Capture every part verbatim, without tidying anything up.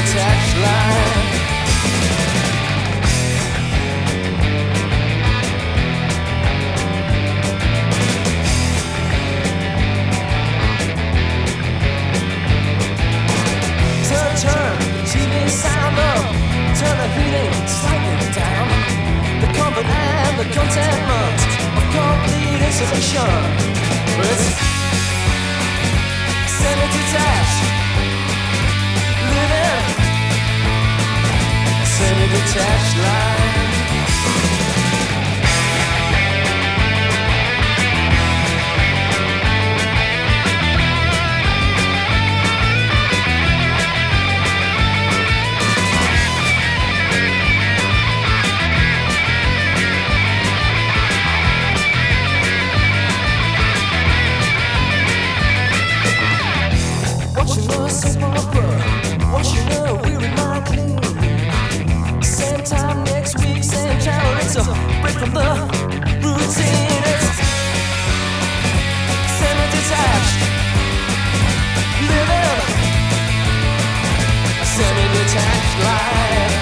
semi-detached line. Turn, turn the T V sound up, turn the heating slightly down. The comfort and the contentment of complete isolation. It's semi-detached living, semi-detached line. Watching a soap opera, washing a weary mind clean. Same time next week, same channel. It's a break from the routine. It's semi-detached living, semi-detached life.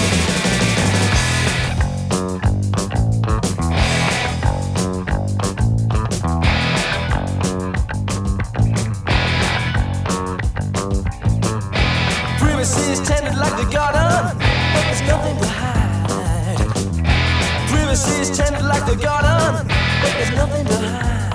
Privacy is tended like the garden, but there's nothing to hide. Privacy is tended like the garden, but there's nothing to hide.